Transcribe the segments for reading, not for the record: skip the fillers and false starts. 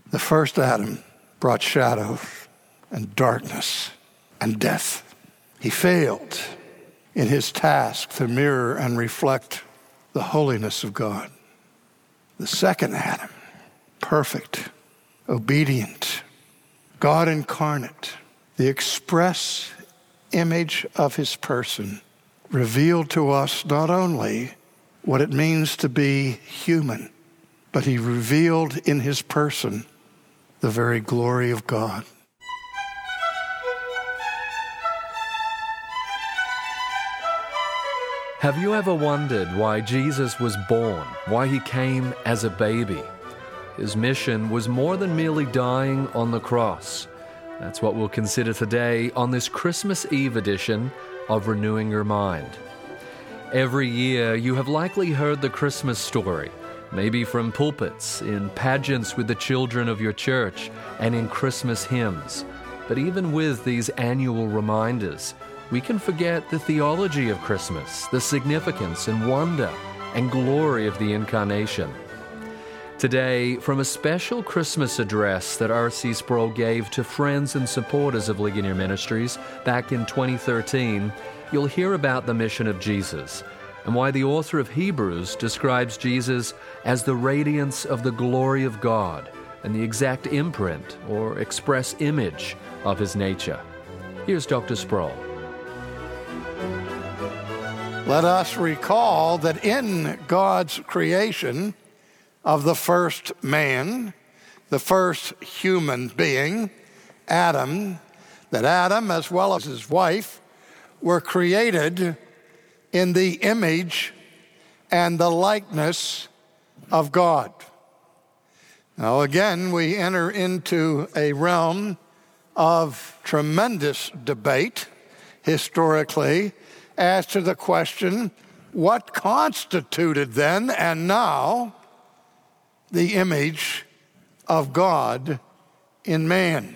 The first Adam brought shadow and darkness and death. He failed in his task to mirror and reflect the holiness of God. The second Adam, perfect, obedient, God incarnate, the express image of his person, revealed to us not only what it means to be human, but he revealed in his person the very glory of God. Have you ever wondered why Jesus was born, why he came as a baby? His mission was more than merely dying on the cross. That's what we'll consider today on this Christmas Eve edition of Renewing Your Mind. Every year you have likely heard the Christmas story, maybe from pulpits, in pageants with the children of your church, and in Christmas hymns. But even with these annual reminders, we can forget the theology of Christmas, the significance and wonder and glory of the Incarnation. Today, from a special Christmas address that R.C. Sproul gave to friends and supporters of Ligonier Ministries back in 2013, you'll hear about the mission of Jesus and why the author of Hebrews describes Jesus as the radiance of the glory of God and the exact imprint or express image of his nature. Here's Dr. Sproul. Let us recall that in God's creation of the first man, the first human being, Adam, that Adam, as well as his wife, were created in the image and the likeness of God. Now again, we enter into a realm of tremendous debate historically as to the question, what constituted then and now the image of God in man?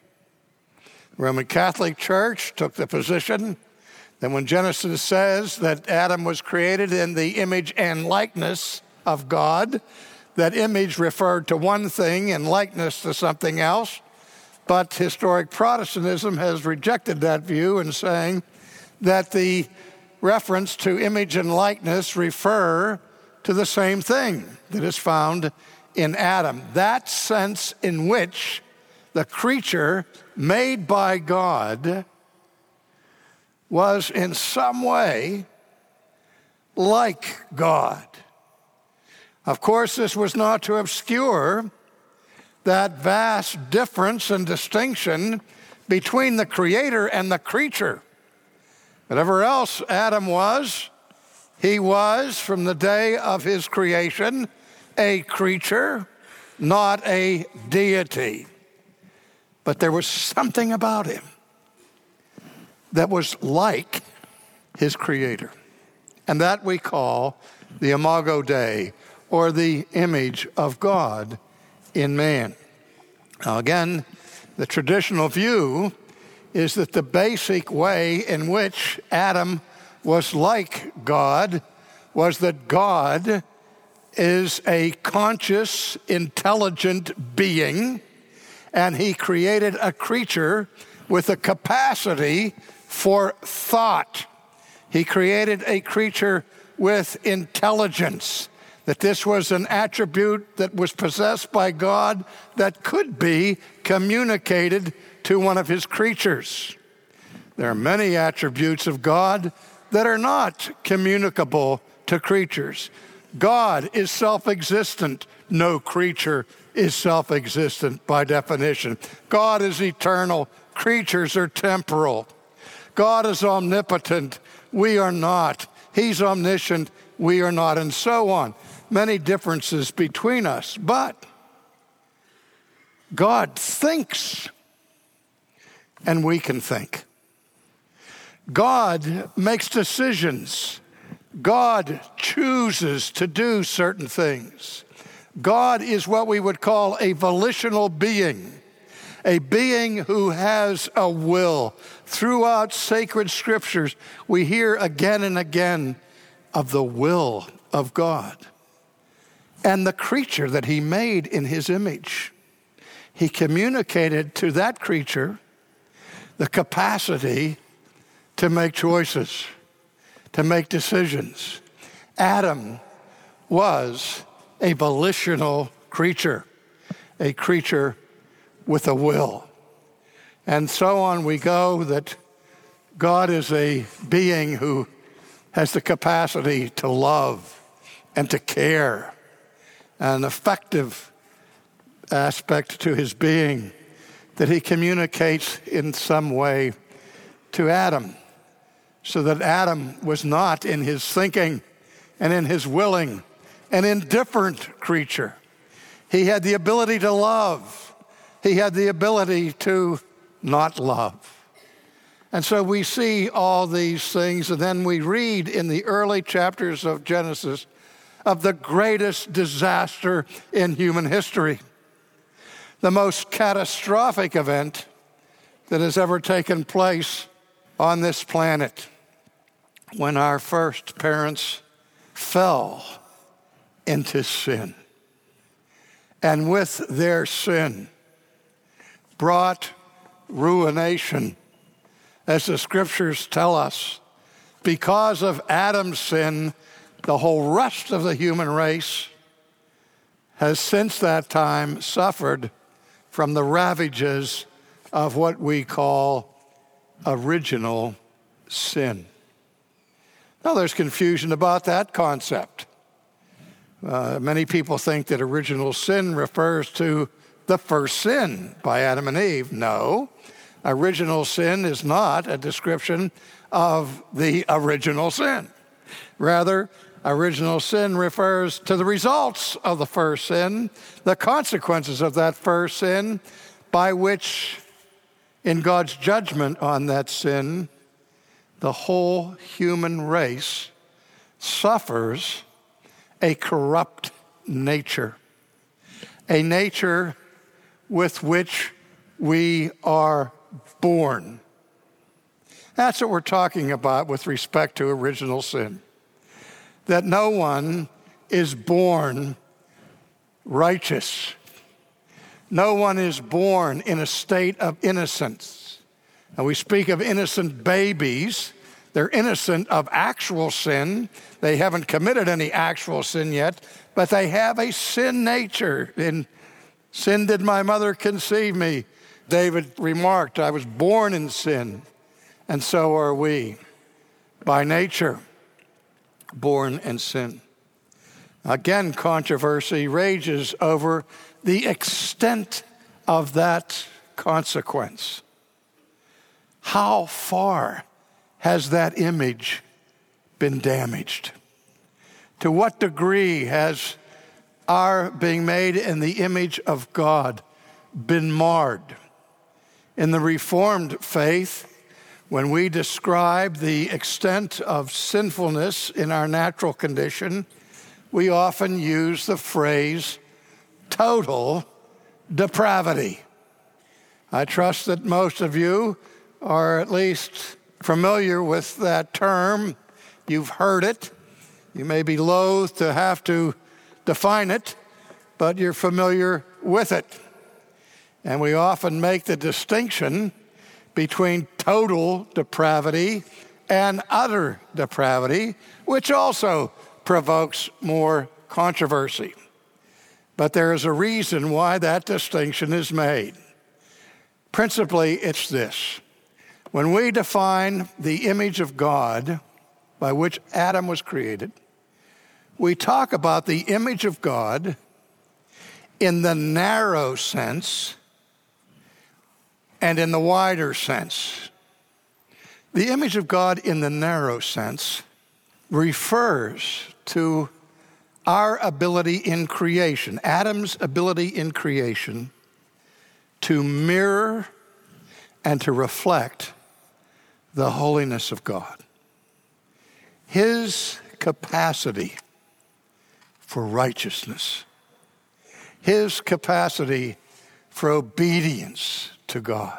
The Roman Catholic Church took the position that when Genesis says that Adam was created in the image and likeness of God, that image referred to one thing and likeness to something else. But historic Protestantism has rejected that view and saying that the reference to image and likeness refer to the same thing that is found in Adam. That sense in which the creature made by God was in some way like God. Of course, this was not to obscure that vast difference and distinction between the creator and the creature. Whatever else Adam was, he was, from the day of his creation, a creature, not a deity. But there was something about him that was like his creator. And that we call the Imago Dei, or the image of God in man. Now again, the traditional view is that the basic way in which Adam was like God was that God is a conscious, intelligent being, and he created a creature with a capacity for thought. He created a creature with intelligence, that this was an attribute that was possessed by God that could be communicated to one of his creatures. There are many attributes of God that are not communicable to creatures. God is self-existent. No creature is self-existent by definition. God is eternal. Creatures are temporal. God is omnipotent. We are not. He's omniscient. We are not, and so on. Many differences between us, but God thinks, and we can think. God makes decisions. God chooses to do certain things. God is what we would call a volitional being, a being who has a will. Throughout sacred scriptures, we hear again and again of the will of God and the creature that he made in his image. he communicated to that creature the capacity to make choices, to make decisions. Adam was a volitional creature, a creature with a will. And so on we go, that God is a being who has the capacity to love and to care, an effective aspect to his being that he communicates in some way to Adam, so that Adam was not, in his thinking and in his willing, an indifferent creature. He had the ability to love. He had the ability to not love. And so we see all these things, and then we read in the early chapters of Genesis of the greatest disaster in human history, the most catastrophic event that has ever taken place on this planet, when our first parents fell into sin, and with their sin brought ruination. As the scriptures tell us, because of Adam's sin, the whole rest of the human race has since that time suffered from the ravages of what we call original sin. Now, there's confusion about that concept. Many people think that original sin refers to the first sin by Adam and Eve. No. Original sin is not a description of the original sin. Rather, original sin refers to the results of the first sin, the consequences of that first sin, by which, in God's judgment on that sin, the whole human race suffers a corrupt nature, a nature with which we are born. That's what we're talking about with respect to original sin. That no one is born righteous. No one is born in a state of innocence. And we speak of innocent babies. They're innocent of actual sin. They haven't committed any actual sin yet, but they have a sin nature. In sin did my mother conceive me, David remarked, I was born in sin, and so are we, by nature, born in sin. Again, controversy rages over the extent of that consequence. How far has that image been damaged? To what degree has our being made in the image of God been marred? In the Reformed faith, when we describe the extent of sinfulness in our natural condition, we often use the phrase total depravity. I trust that most of you are at least familiar with that term. You've heard it. You may be loath to have to define it, but you're familiar with it. And we often make the distinction between total depravity and utter depravity, which also provokes more controversy. But there is a reason why that distinction is made. Principally, it's this. When we define the image of God by which Adam was created, we talk about the image of God in the narrow sense and in the wider sense. The image of God in the narrow sense refers to our ability in creation, Adam's ability in creation, to mirror and to reflect the holiness of God. His capacity for righteousness, his capacity for obedience to God,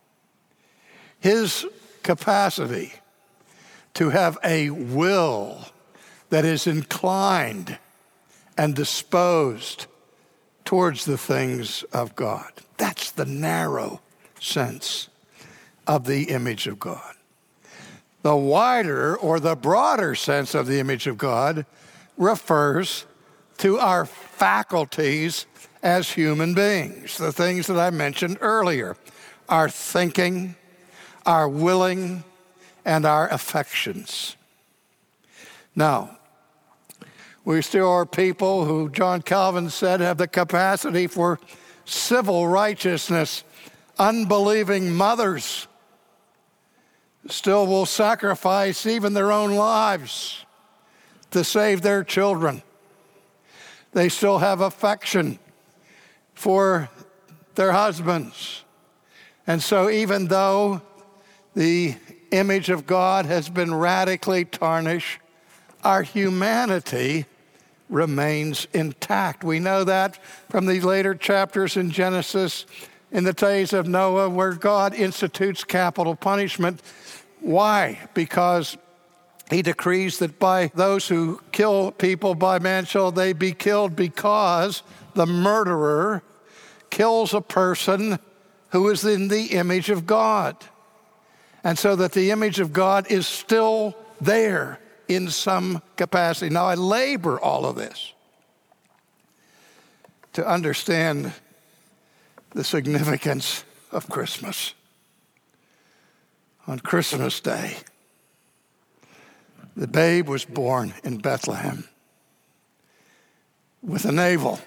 his capacity to have a will that is inclined and disposed towards the things of God. That's the narrow sense of the image of God. The wider or the broader sense of the image of God refers to our faculties as human beings, the things that I mentioned earlier, our thinking, our willing, and our affections. Now, we still are people who John Calvin said have the capacity for civil righteousness. Unbelieving mothers still will sacrifice even their own lives to save their children. They still have affection for their husbands. And so even though the image of God has been radically tarnished, our humanity remains intact. We know that from the later chapters in Genesis, in the days of Noah, where God institutes capital punishment. Why? Because he decrees that by those who kill people by man shall they be killed, because the murderer kills a person who is in the image of God. And so that the image of God is still there in some capacity. Now, I labor all of this to understand the significance of Christmas. On Christmas Day, the babe was born in Bethlehem with a navel,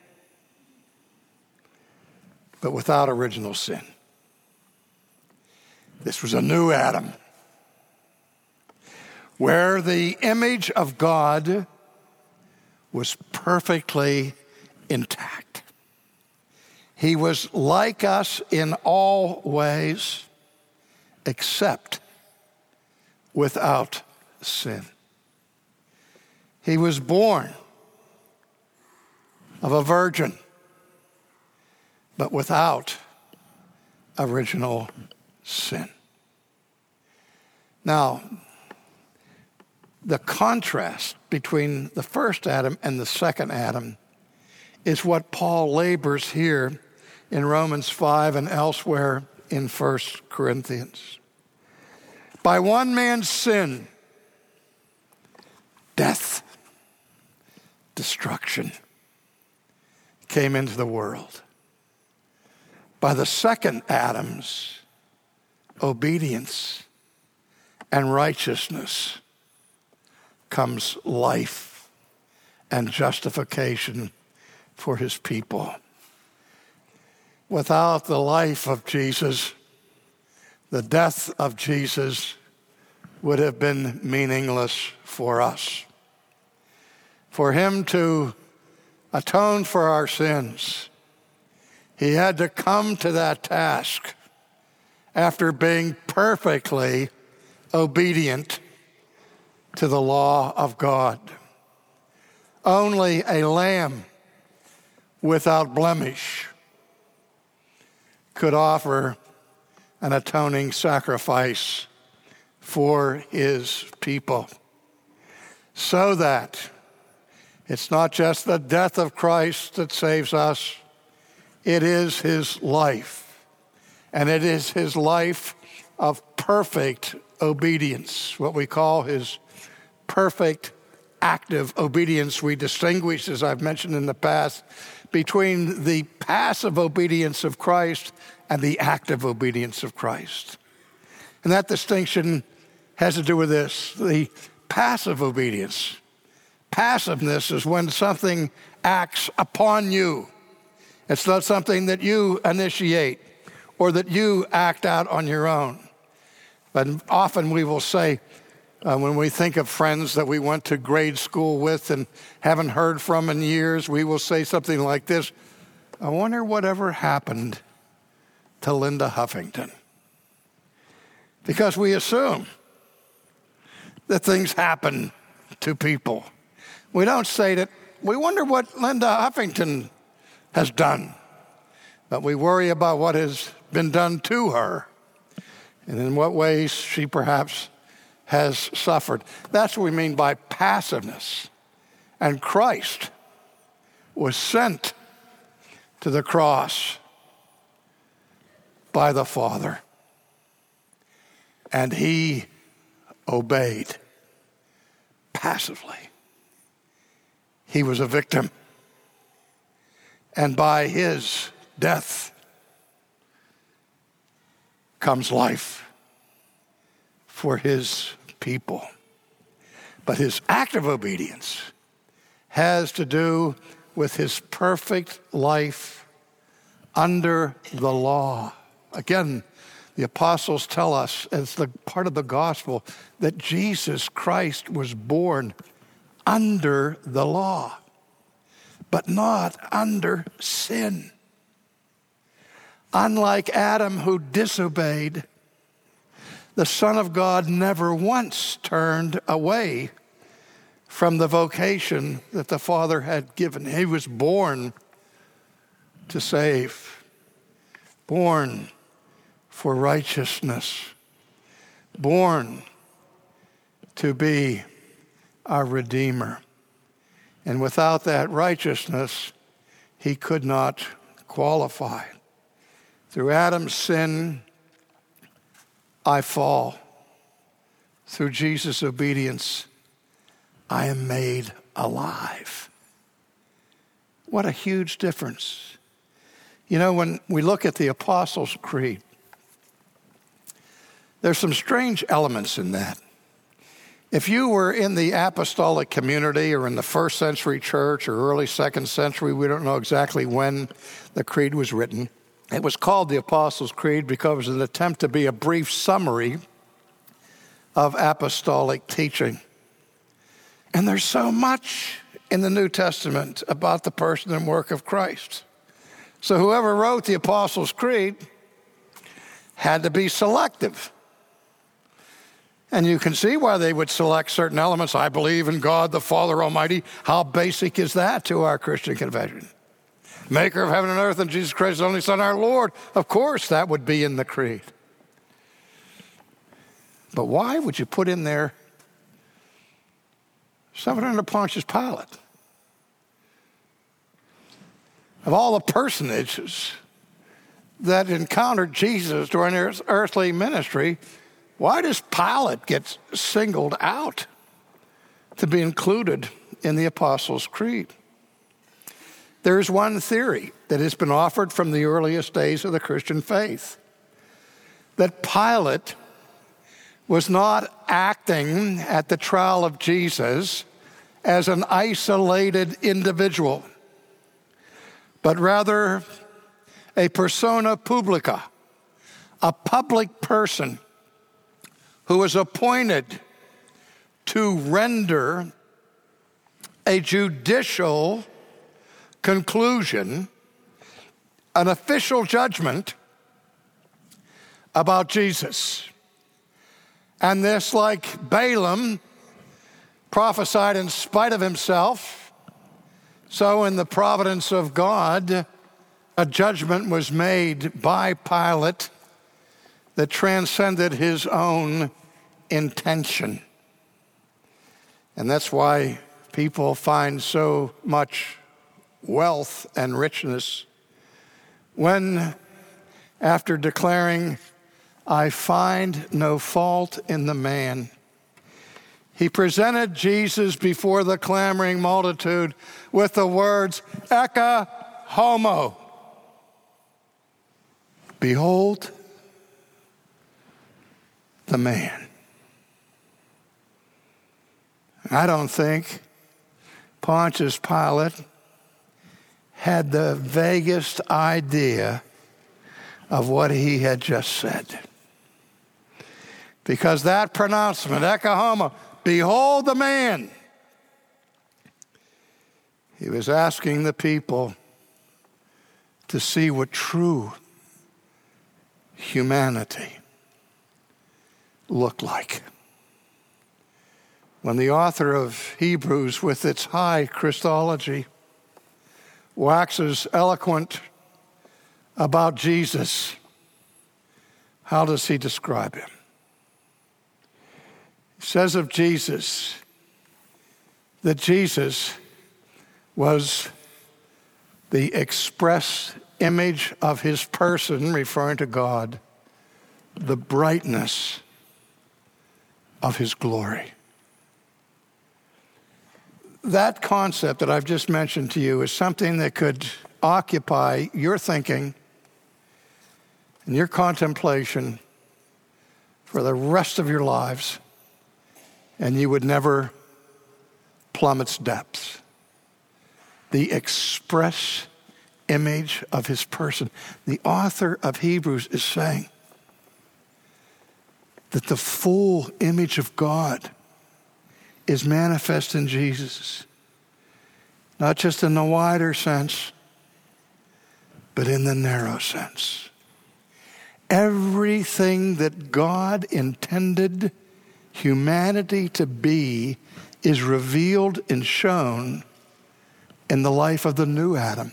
but without original sin. This was a new Adam, where the image of God was perfectly intact. He was like us in all ways, except without sin. He was born of a virgin, but without original sin. Now, the contrast between the first Adam and the second Adam is what Paul labors here in Romans 5 and elsewhere in 1 Corinthians. By one man's sin, death, destruction came into the world. By the second Adam's obedience and righteousness comes life and justification for his people. Without the life of Jesus, the death of Jesus would have been meaningless for us. For him to atone for our sins, he had to come to that task after being perfectly obedient to the law of God. Only a lamb without blemish could offer an atoning sacrifice for his people, so that it's not just the death of Christ that saves us, it is his life, and it is his life of perfect obedience, what we call his perfect active obedience. We distinguish, as I've mentioned in the past, between the passive obedience of Christ and the active obedience of Christ. And that distinction has to do with this, the passive obedience. Passiveness is when something acts upon you. It's not something that you initiate or that you act out on your own. But often we will say, when we think of friends that we went to grade school with and haven't heard from in years, we will say something like this: I wonder whatever happened to Linda Huffington. Because we assume that things happen to people. We don't say that, we wonder what Linda Huffington has done, but we worry about what has been done to her and in what ways she perhaps has suffered. That's what we mean by passiveness. And Christ was sent to the cross by the Father. And he obeyed passively. He was a victim. And by his death comes life for his people. But his act of obedience has to do with his perfect life under the law. Again, the apostles tell us as the part of the gospel that Jesus Christ was born under the law, but not under sin. Unlike Adam, who disobeyed, the Son of God never once turned away from the vocation that the Father had given. He was born to save, born for righteousness, born to be our Redeemer. And without that righteousness, he could not qualify. Through Adam's sin, I fall. Through Jesus' obedience, I am made alive. What a huge difference. You know, when we look at the Apostles' Creed, there's some strange elements in that. If you were in the apostolic community or in the first century church or early second century, we don't know exactly when the creed was written. It was called the Apostles' Creed because it was an attempt to be a brief summary of apostolic teaching. And there's so much in the New Testament about the person and work of Christ. So whoever wrote the Apostles' Creed had to be selective. And you can see why they would select certain elements. I believe in God the Father Almighty. How basic is that to our Christian confession? Maker of heaven and earth and Jesus Christ, His only Son, our Lord. Of course, that would be in the creed. But why would you put in there something under Pontius Pilate? Of all the personages that encountered Jesus during his earthly ministry, why does Pilate get singled out to be included in the Apostles' Creed? There's one theory that has been offered from the earliest days of the Christian faith, that Pilate was not acting at the trial of Jesus as an isolated individual, but rather a persona publica, a public person who was appointed to render a judicial conclusion, an official judgment about Jesus. And this, like Balaam, prophesied in spite of himself, so in the providence of God, a judgment was made by Pilate that transcended his own intention. And that's why people find so much wealth and richness when, after declaring, I find no fault in the man, he presented Jesus before the clamoring multitude with the words, Ecce homo. Behold the man. I don't think Pontius Pilate had the vaguest idea of what he had just said. Because that pronouncement, Ecce homo, behold the man, he was asking the people to see what true humanity looked like. When the author of Hebrews, with its high Christology, waxes eloquent about Jesus, how does he describe him? He says of Jesus that Jesus was the express image of his person, referring to God, the brightness of his glory. That concept that I've just mentioned to you is something that could occupy your thinking and your contemplation for the rest of your lives, and you would never plumb its depths. The express image of his person. The author of Hebrews is saying that the full image of God is manifest in Jesus, not just in the wider sense, but in the narrow sense. Everything that God intended humanity to be is revealed and shown in the life of the new Adam,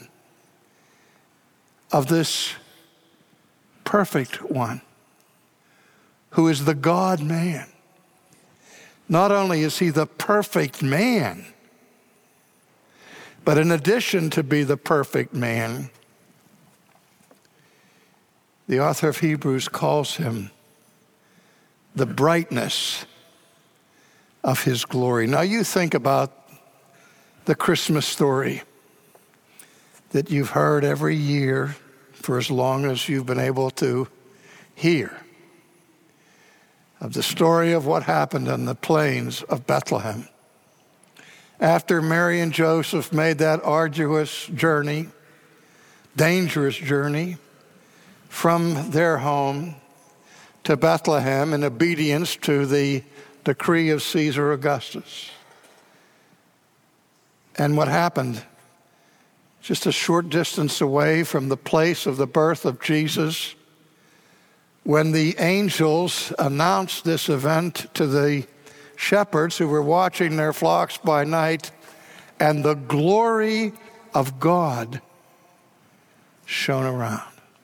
of this perfect one, who is the God-man. Not only is he the perfect man, but in addition to be the perfect man, the author of Hebrews calls him the brightness of his glory. Now you think about the Christmas story that you've heard every year for as long as you've been able to hear, of the story of what happened on the plains of Bethlehem. After Mary and Joseph made that arduous journey, dangerous journey, from their home to Bethlehem in obedience to the decree of Caesar Augustus. And what happened? Just a short distance away from the place of the birth of Jesus, when the angels announced this event to the shepherds who were watching their flocks by night, and the glory of God shone around.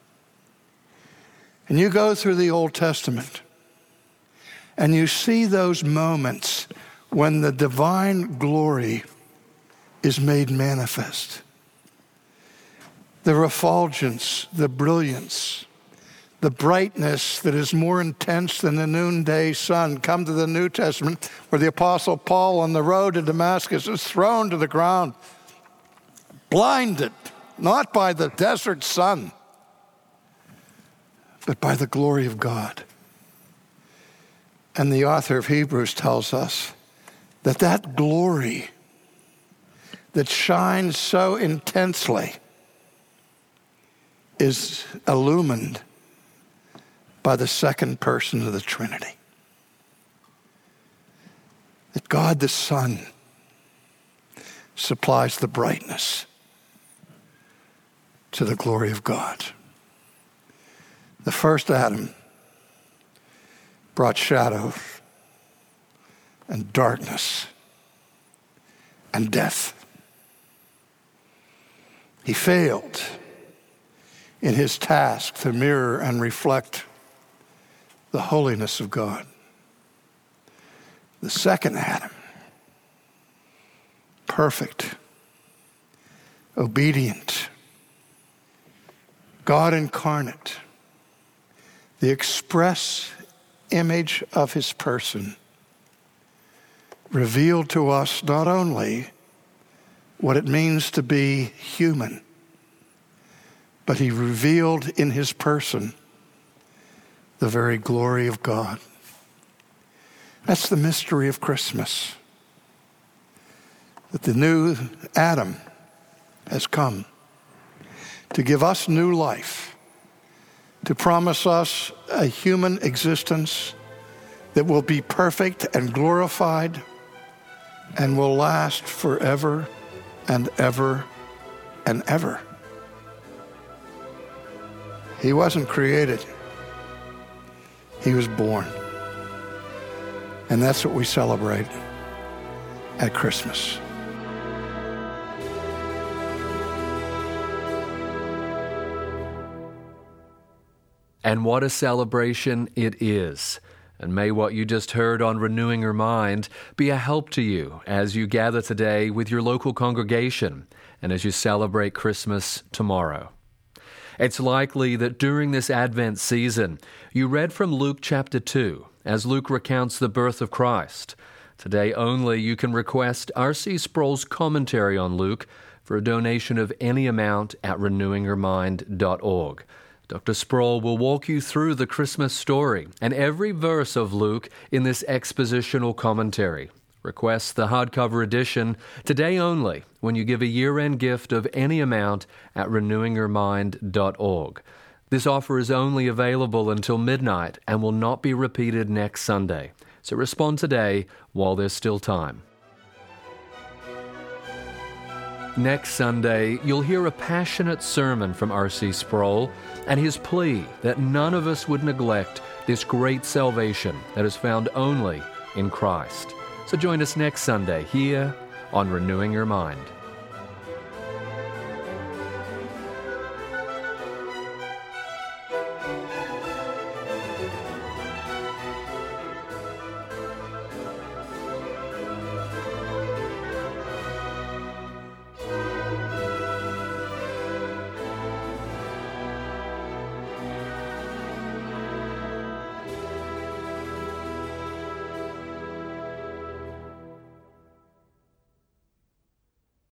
And you go through the Old Testament, and you see those moments when the divine glory is made manifest. The refulgence, the brilliance, the brightness that is more intense than the noonday sun. Come to the New Testament, where the Apostle Paul on the road to Damascus is thrown to the ground, blinded, not by the desert sun, but by the glory of God. And the author of Hebrews tells us that that glory that shines so intensely is illumined by the second person of the Trinity. That God the Son supplies the brightness to the glory of God. The first Adam brought shadow and darkness and death. He failed in his task to mirror and reflect the holiness of God. The second Adam, perfect, obedient, God incarnate, the express image of his person, revealed to us not only what it means to be human, but he revealed in his person the very glory of God. That's the mystery of Christmas. That the new Adam has come to give us new life, to promise us a human existence that will be perfect and glorified and will last forever and ever and ever. He wasn't created. He was born. And that's what we celebrate at Christmas. And what a celebration it is. And may what you just heard on Renewing Your Mind be a help to you as you gather today with your local congregation and as you celebrate Christmas tomorrow. It's likely that during this Advent season, you read from Luke chapter 2 as Luke recounts the birth of Christ. Today only you can request R.C. Sproul's commentary on Luke for a donation of any amount at renewingyourmind.org. Dr. Sproul will walk you through the Christmas story and every verse of Luke in this expositional commentary. Request the hardcover edition today only when you give a year-end gift of any amount at renewingyourmind.org. This offer is only available until midnight and will not be repeated next Sunday. So respond today while there's still time. Next Sunday, you'll hear a passionate sermon from R.C. Sproul and his plea that none of us would neglect this great salvation that is found only in Christ. So join us next Sunday here on Renewing Your Mind.